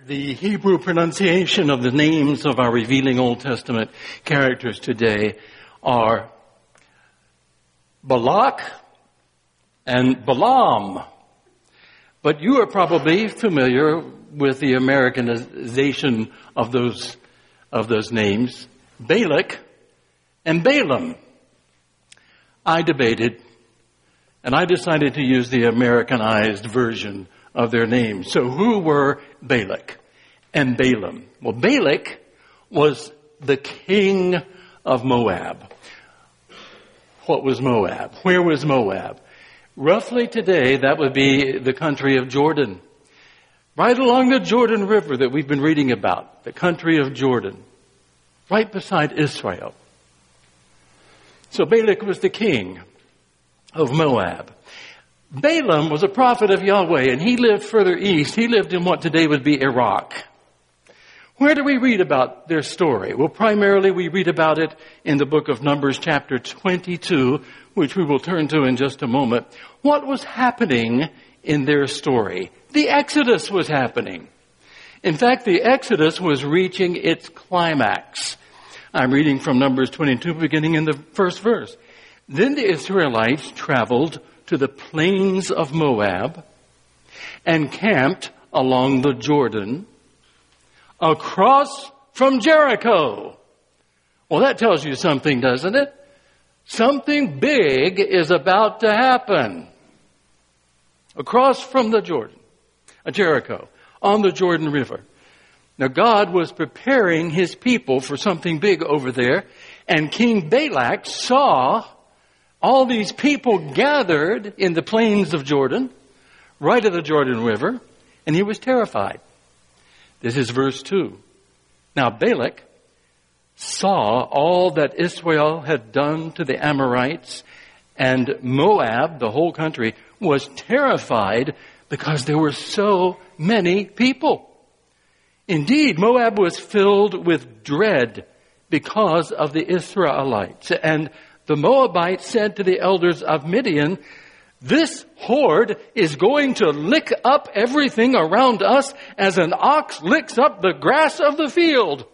The Hebrew pronunciation of the names of our revealing Old Testament characters today are Balak and Balaam. But you are probably familiar with the Americanization of those names, Balak and Balaam. I debated, and I decided to use the Americanized version of their names. So who were Balak and Balaam? Well, Balak was the king of Moab. What was Moab? Where was Moab? Roughly today, that would be the country of Jordan. Right along the Jordan River that we've been reading about, the country of Jordan. Right beside Israel. So Balak was the king of Moab. Balaam was a prophet of Yahweh, and he lived further east. He lived in what today would be Iraq. Where do we read about their story? Well, primarily we read about it in the book of Numbers chapter 22, which we will turn to in just a moment. What was happening in their story? The Exodus was happening. In fact, the Exodus was reaching its climax. I'm reading from Numbers 22, beginning in the first verse. Then the Israelites traveled to the plains of Moab and camped along the Jordan across from Jericho. Well, that tells you something, doesn't it? Something big is about to happen. Across from the Jordan, Jericho, on the Jordan River. Now God was preparing his people for something big over there, and King Balak saw all these people gathered in the plains of Jordan, right at the Jordan River, and he was terrified. This is verse 2. Now Balak saw all that Israel had done to the Amorites, and Moab, the whole country, was terrified because there were so many people. Indeed, Moab was filled with dread because of the Israelites. And the Moabites said to the elders of Midian, "This horde is going to lick up everything around us as an ox licks up the grass of the field."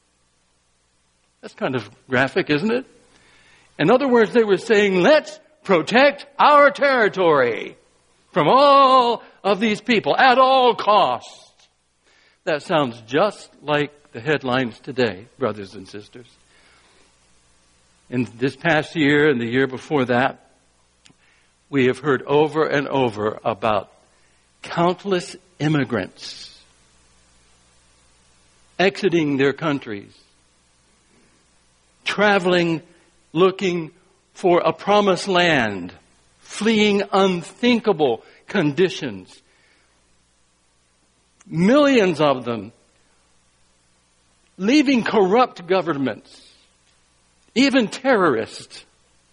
That's kind of graphic, isn't it? In other words, they were saying, let's protect our territory from all of these people at all costs. That sounds just like the headlines today, brothers and sisters. In this past year and the year before that, we have heard over and over about countless immigrants exiting their countries, traveling, looking for a promised land, fleeing unthinkable conditions. Millions of them leaving corrupt governments, even terrorists,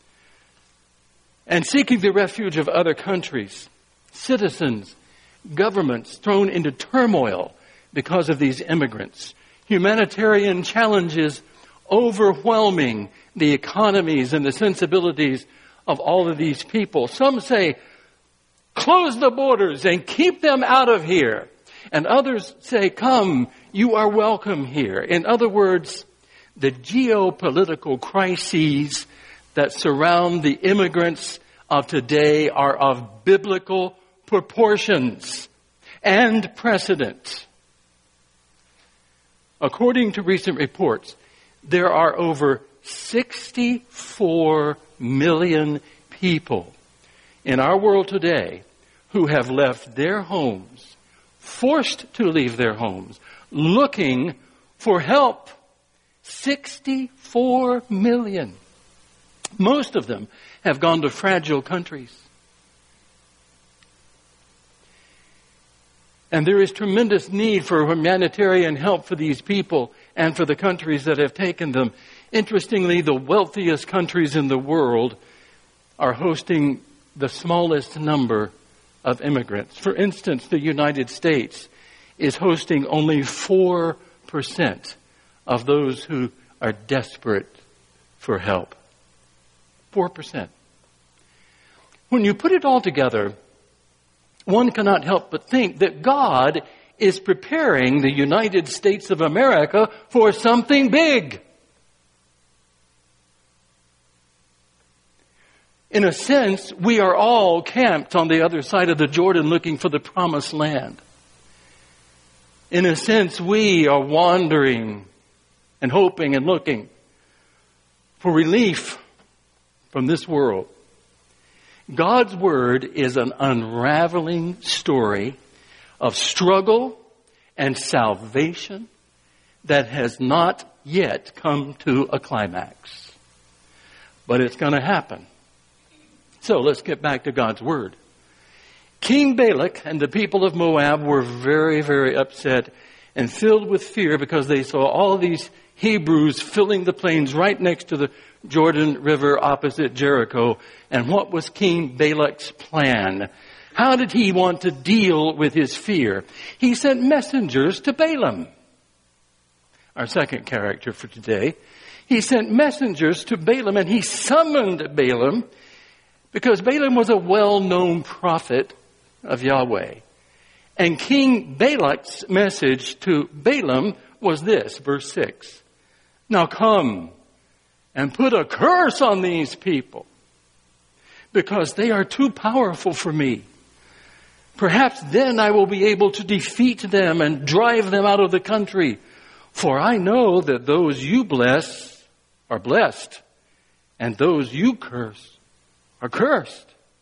and seeking the refuge of other countries. Citizens, governments thrown into turmoil because of these immigrants. Humanitarian challenges overwhelming the economies and the sensibilities of all of these people. Some say, close the borders and keep them out of here. And others say, come, you are welcome here. In other words, the geopolitical crises that surround the immigrants of today are of biblical proportions and precedent. According to recent reports, there are over 64 million people in our world today who have left their homes, forced to leave their homes, looking for help. 64 million. Most of them have gone to fragile countries. And there is tremendous need for humanitarian help for these people and for the countries that have taken them. Interestingly, the wealthiest countries in the world are hosting the smallest number of immigrants. For instance, the United States is hosting only 4% of those who are desperate for help. 4%. When you put it all together, one cannot help but think that God is preparing the United States of America for something big. In a sense, we are all camped on the other side of the Jordan looking for the promised land. In a sense, we are wandering and hoping and looking for relief from this world. God's Word is an unraveling story of struggle and salvation that has not yet come to a climax. But it's going to happen. So let's get back to God's Word. King Balak and the people of Moab were very, very upset and filled with fear because they saw all these Hebrews filling the plains right next to the Jordan River opposite Jericho. And what was King Balak's plan? How did he want to deal with his fear? He sent messengers to Balaam. Our second character for today. He sent messengers to Balaam, and he summoned Balaam because Balaam was a well-known prophet of Yahweh. And King Balak's message to Balaam was this, verse 6. Now come and put a curse on these people, because they are too powerful for me. Perhaps then I will be able to defeat them and drive them out of the country. For I know that those you bless are blessed, and those you curse are cursed.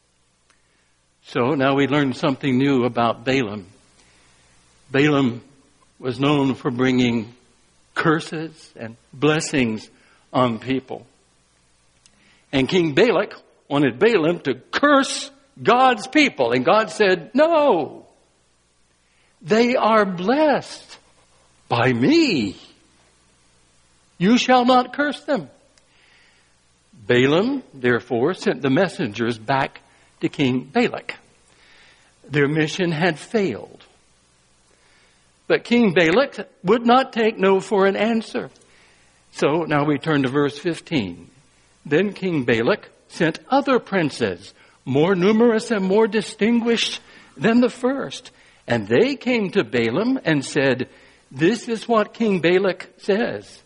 So now we learn something new about Balaam. Balaam was known for bringing curses and blessings on people. And King Balak wanted Balaam to curse God's people. And God said, no, they are blessed by me. You shall not curse them. Balaam, therefore, sent the messengers back to King Balak. Their mission had failed. But King Balak would not take no for an answer. So now we turn to verse 15. Then King Balak sent other princes, more numerous and more distinguished than the first. And they came to Balaam and said, this is what King Balak says.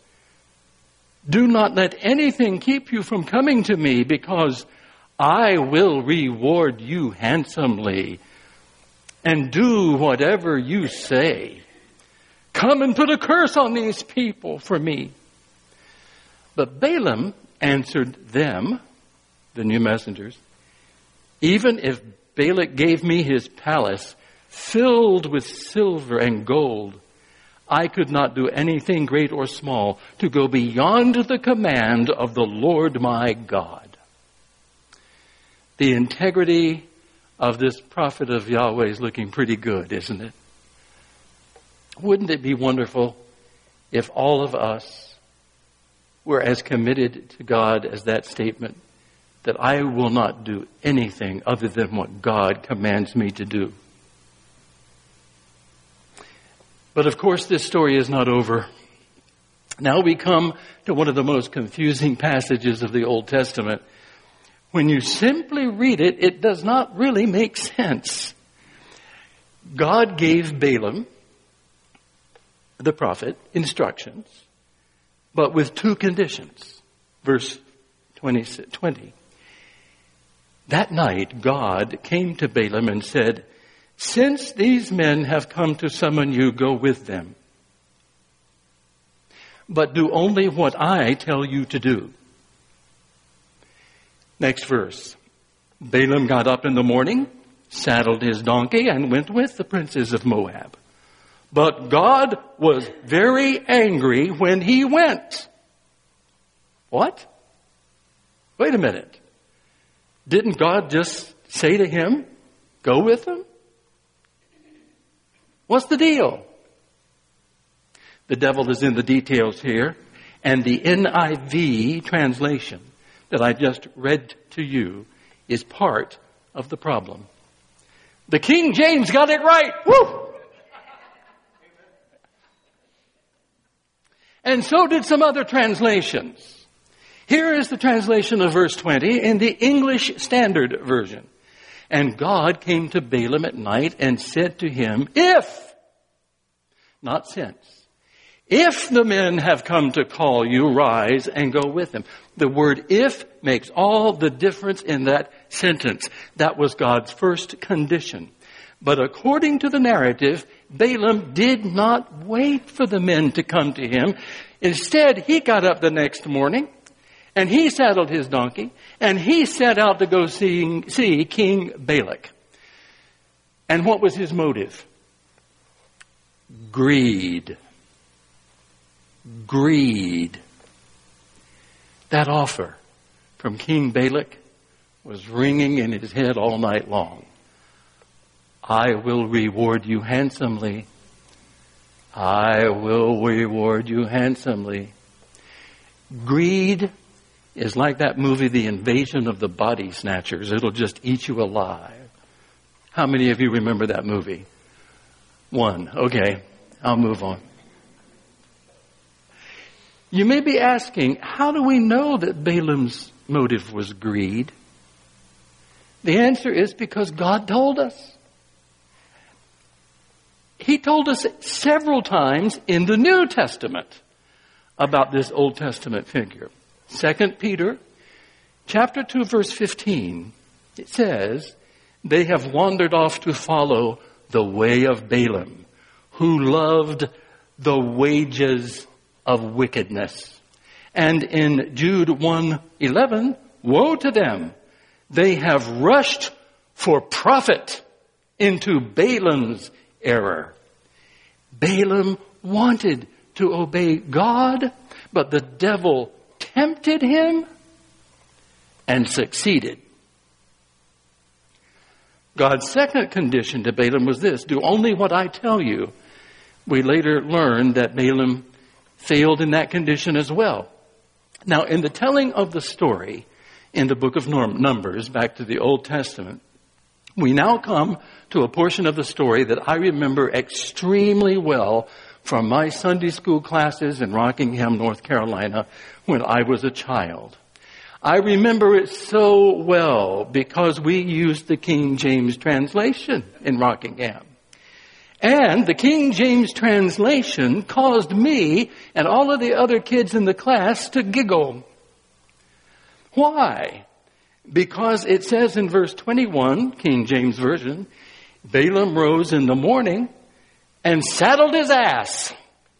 Do not let anything keep you from coming to me, because I will reward you handsomely and do whatever you say. Come and put a curse on these people for me. But Balaam answered them, the new messengers, even if Balak gave me his palace filled with silver and gold, I could not do anything great or small to go beyond the command of the Lord my God. The integrity of this prophet of Yahweh is looking pretty good, isn't it? Wouldn't it be wonderful if all of us were as committed to God as that statement, that I will not do anything other than what God commands me to do? But of course, this story is not over. Now we come to one of the most confusing passages of the Old Testament. When you simply read it, it does not really make sense. God gave Balaam, the prophet, instructions, but with two conditions. Verse 20. That night, God came to Balaam and said, since these men have come to summon you, go with them. But do only what I tell you to do. Next verse. Balaam got up in the morning, saddled his donkey, and went with the princes of Moab. But God was very angry when he went. What? Wait a minute. Didn't God just say to him, go with them? What's the deal? The devil is in the details here. And the NIV translation that I just read to you is part of the problem. The King James got it right. Woo! And so did some other translations. Here is the translation of verse 20 in the English Standard Version. And God came to Balaam at night and said to him, if not since. If the men have come to call you, rise and go with them. The word if makes all the difference in that sentence. That was God's first condition. But according to the narrative, Balaam did not wait for the men to come to him. Instead, he got up the next morning and he saddled his donkey and he set out to go see King Balak. And what was his motive? Greed. Greed. That offer from King Balak was ringing in his head all night long. I will reward you handsomely. I will reward you handsomely. Greed is like that movie, The Invasion of the Body Snatchers. It'll just eat you alive. How many of you remember that movie? One. Okay, I'll move on. You may be asking, how do we know that Balaam's motive was greed? The answer is because God told us. He told us several times in the New Testament about this Old Testament figure. 2 Peter chapter 2 verse 15, it says, they have wandered off to follow the way of Balaam, who loved the wages of wickedness. And in Jude 1:11, woe to them. They have rushed for profit into Balaam's error. Balaam wanted to obey God, but the devil tempted him and succeeded. God's second condition to Balaam was this: do only what I tell you. We later learned that Balaam failed in that condition as well. Now, in the telling of the story in the book of Numbers, back to the Old Testament, we now come to a portion of the story that I remember extremely well from my Sunday school classes in Rockingham, North Carolina, when I was a child. I remember it so well because we used the King James translation in Rockingham. And the King James translation caused me and all of the other kids in the class to giggle. Why? Because it says in verse 21, King James Version, Balaam rose in the morning and saddled his ass.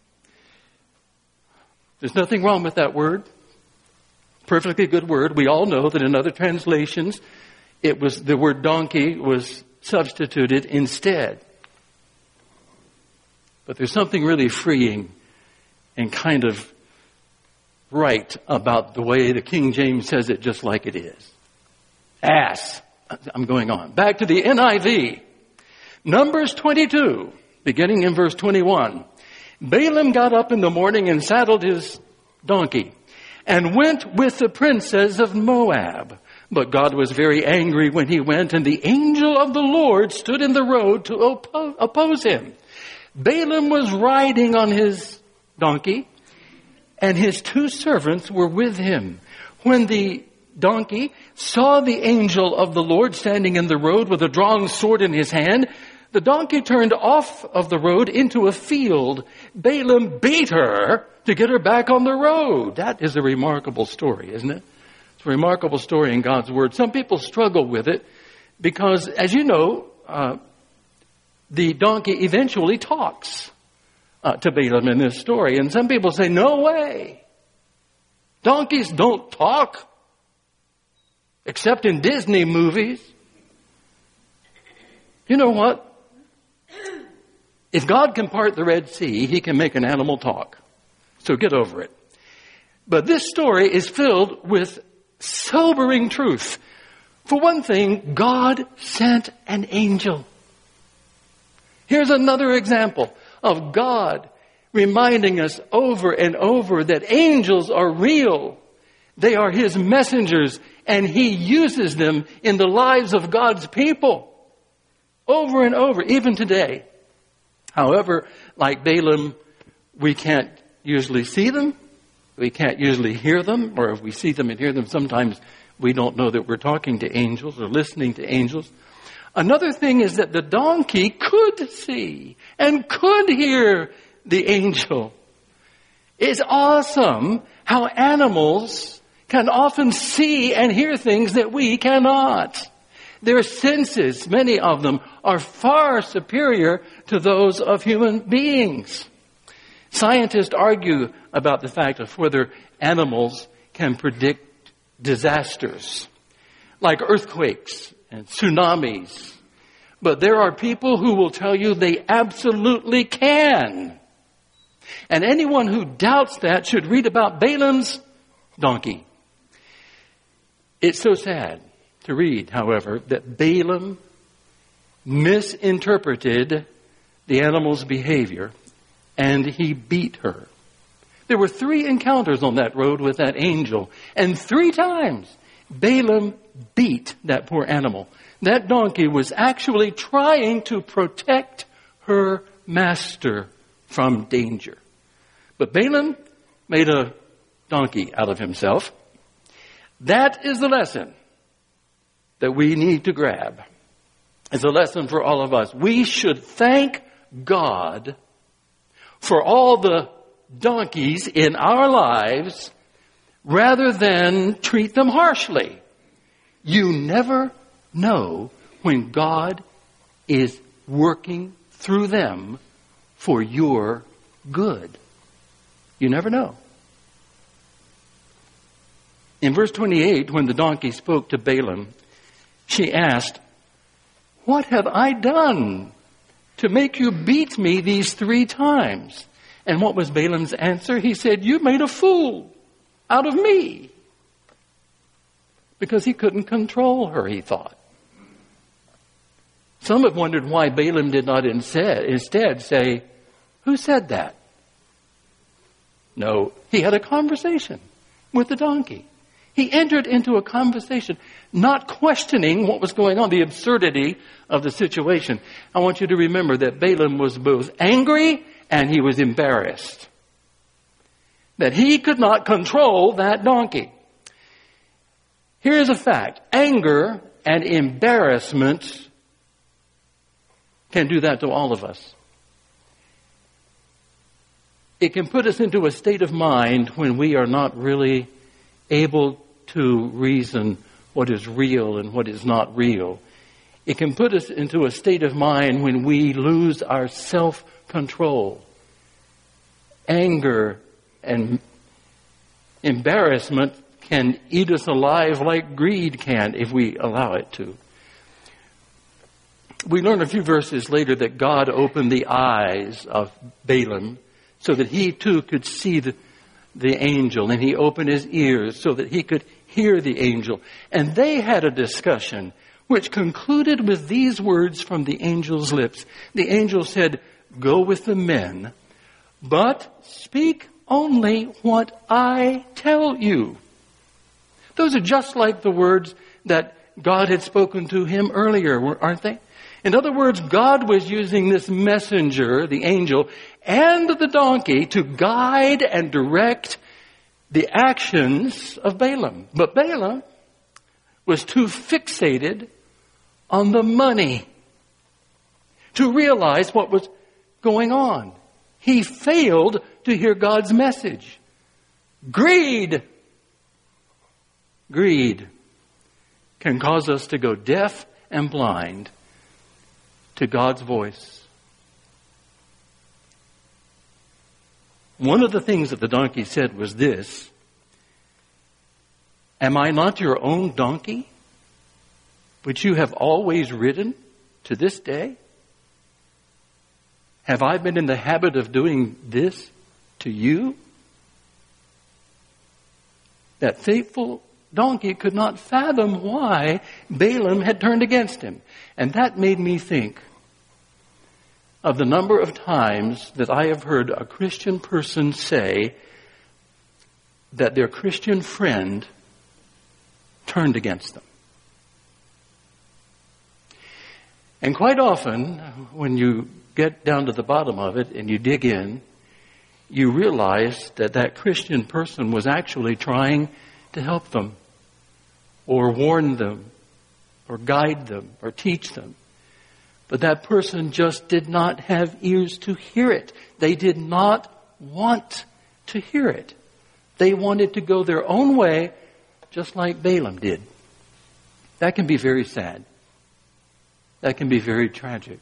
There's nothing wrong with that word. Perfectly good word. We all know that in other translations, it was the word donkey was substituted instead. But there's something really freeing and kind of right about the way the King James says it just like it is. Ass. I'm going on. Back to the NIV. Numbers 22, beginning in verse 21. Balaam got up in the morning and saddled his donkey and went with the princes of Moab. But God was very angry when he went, and the angel of the Lord stood in the road to oppose him. Balaam was riding on his donkey, and his two servants were with him. When the donkey saw the angel of the Lord standing in the road with a drawn sword in his hand, the donkey turned off of the road into a field. Balaam beat her to get her back on the road. That is a remarkable story, isn't it? It's a remarkable story in God's Word. Some people struggle with it because, as you know, the donkey eventually talks to Balaam in this story. And some people say, no way. Donkeys don't talk, except in Disney movies. You know what? If God can part the Red Sea, he can make an animal talk. So get over it. But this story is filled with sobering truth. For one thing, God sent an angel. Here's another example of God reminding us over and over that angels are real. They are his messengers, and he uses them in the lives of God's people. Over and over, even today. However, like Balaam, we can't usually see them. We can't usually hear them. Or if we see them and hear them, sometimes we don't know that we're talking to angels or listening to angels. Another thing is that the donkey could see and could hear the angel. It's awesome how animals can often see and hear things that we cannot. Their senses, many of them, are far superior to those of human beings. Scientists argue about the fact of whether animals can predict disasters, like earthquakes and tsunamis. But there are people who will tell you they absolutely can. And anyone who doubts that should read about Balaam's donkey. It's so sad to read, however, that Balaam misinterpreted the animal's behavior and he beat her. There were 3 encounters on that road with that angel, and 3 times Balaam beat that poor animal. That donkey was actually trying to protect her master from danger. But Balaam made a donkey out of himself. That is the lesson that we need to grab. It's a lesson for all of us. We should thank God for all the donkeys in our lives rather than treat them harshly. You never know when God is working through them for your good. You never know. In verse 28, when the donkey spoke to Balaam, she asked, "What have I done to make you beat me these 3 times?" And what was Balaam's answer? He said, "You made a fool out of me." Because he couldn't control her, he thought. Some have wondered why Balaam did not instead say, "Who said that?" No, he had a conversation with the donkey. He entered into a conversation, not questioning what was going on, the absurdity of the situation. I want you to remember that Balaam was both angry and he was embarrassed. That he could not control that donkey. Here's a fact. Anger and embarrassment can do that to all of us. It can put us into a state of mind when we are not really able to reason what is real and what is not real. It can put us into a state of mind when we lose our self-control. Anger and embarrassment can eat us alive like greed can if we allow it to. We learn a few verses later that God opened the eyes of Balaam so that he too could see the angel, and he opened his ears so that he could hear the angel. And they had a discussion which concluded with these words from the angel's lips. The angel said, "Go with the men, but speak only what I tell you." Those are just like the words that God had spoken to him earlier, aren't they? In other words, God was using this messenger, the angel, and the donkey to guide and direct the actions of Balaam. But Balaam was too fixated on the money to realize what was going on. He failed to hear God's message. Greed can cause us to go deaf and blind to God's voice. One of the things that the donkey said was this: "Am I not your own donkey, which you have always ridden to this day? Have I been in the habit of doing this to you?" That faithful donkey could not fathom why Balaam had turned against him. And that made me think of the number of times that I have heard a Christian person say that their Christian friend turned against them. And quite often, when you get down to the bottom of it and you dig in, you realize that that Christian person was actually trying to help them, or warn them, or guide them, or teach them. But that person just did not have ears to hear it. They did not want to hear it. They wanted to go their own way, just like Balaam did. That can be very sad. That can be very tragic.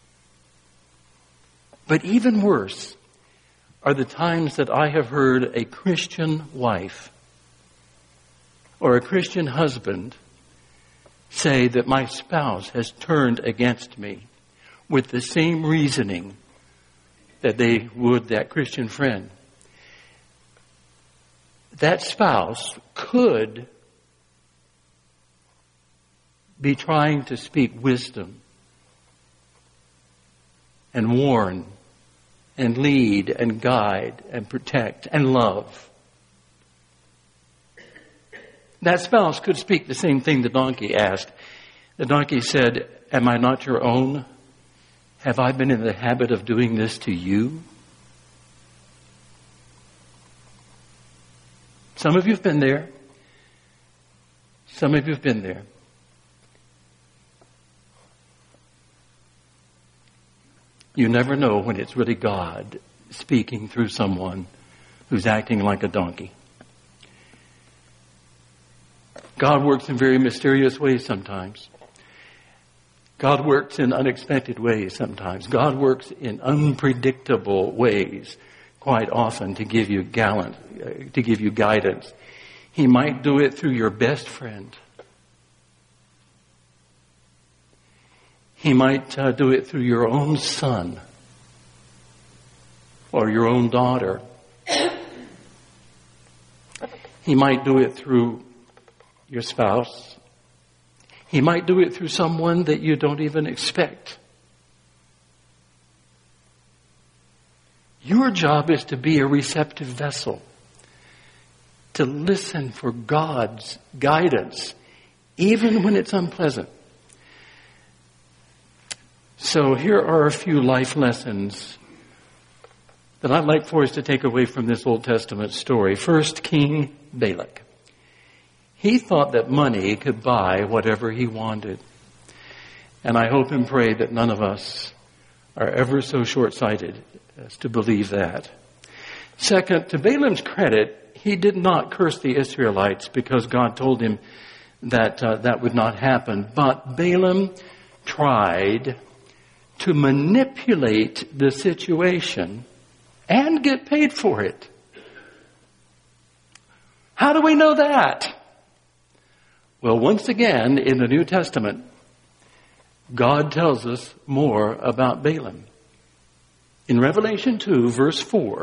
But even worse are the times that I have heard a Christian wife or a Christian husband say that my spouse has turned against me with the same reasoning that they would that Christian friend. That spouse could be trying to speak wisdom and warn and lead and guide and protect and love. That spouse could speak the same thing the donkey asked. The donkey said, "Am I not your own? Have I been in the habit of doing this to you?" Some of you have been there. Some of you have been there. You never know when it's really God speaking through someone who's acting like a donkey. God works in very mysterious ways sometimes. God works in unexpected ways sometimes. God works in unpredictable ways quite often to give you guidance. He might do it through your best friend. He might do it through your own son or your own daughter. He might do it through your spouse. He might do it through someone that you don't even expect. Your job is to be a receptive vessel, to listen for God's guidance, even when it's unpleasant. So here are a few life lessons that I'd like for us to take away from this Old Testament story. First, King Balak. He thought that money could buy whatever he wanted. And I hope and pray that none of us are ever so short-sighted as to believe that. Second, to Balaam's credit, he did not curse the Israelites because God told him that that would not happen. But Balaam tried to manipulate the situation and get paid for it. How do we know that? Well, once again, in the New Testament, God tells us more about Balaam. In Revelation 2, verse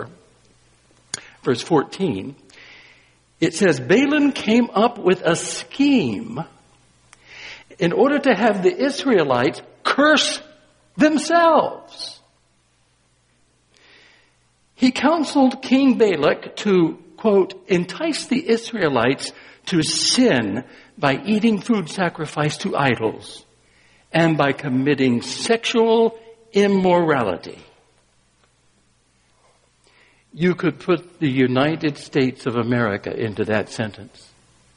14, it says, Balaam came up with a scheme in order to have the Israelites curse themselves. He counseled King Balak to, quote, entice the Israelites to sin by eating food sacrificed to idols and by committing sexual immorality. You could put the United States of America into that sentence.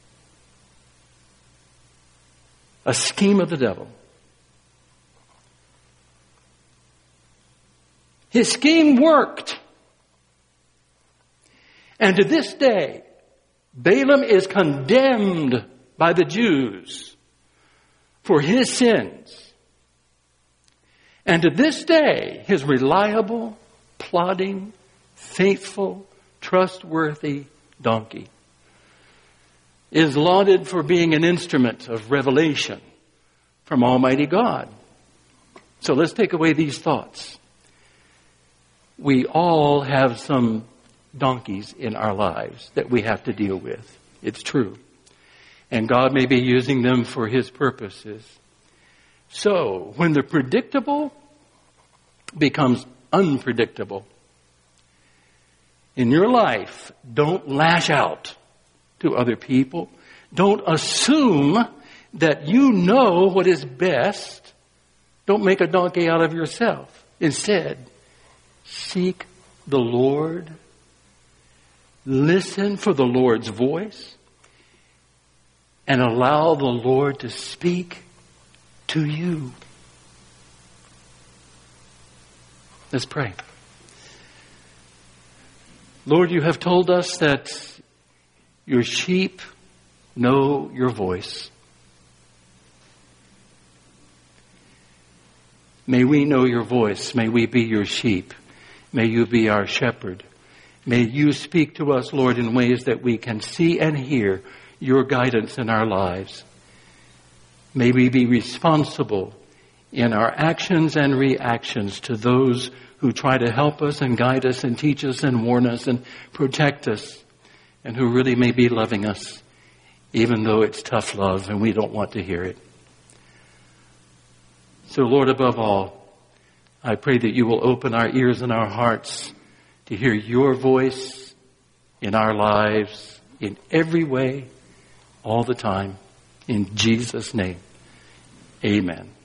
A scheme of the devil. His scheme worked. And to this day, Balaam is condemned by the Jews for his sins. And to this day, his reliable, plodding, faithful, trustworthy donkey is lauded for being an instrument of revelation from Almighty God. So let's take away these thoughts. We all have some donkeys in our lives that we have to deal with. It's true. And God may be using them for His purposes. So, when the predictable becomes unpredictable in your life, don't lash out to other people. Don't assume that you know what is best. Don't make a donkey out of yourself. Instead, seek the Lord. Listen for the Lord's voice. And allow the Lord to speak to you. Let's pray. Lord, you have told us that your sheep know your voice. May we know your voice. May we be your sheep. May you be our shepherd. May you speak to us, Lord, in ways that we can see and hear your guidance in our lives. May we be responsible in our actions and reactions to those who try to help us and guide us and teach us and warn us and protect us, and who really may be loving us, even though it's tough love and we don't want to hear it. So, Lord, above all, I pray that you will open our ears and our hearts to hear your voice in our lives in every way, all the time. In Jesus' name, amen.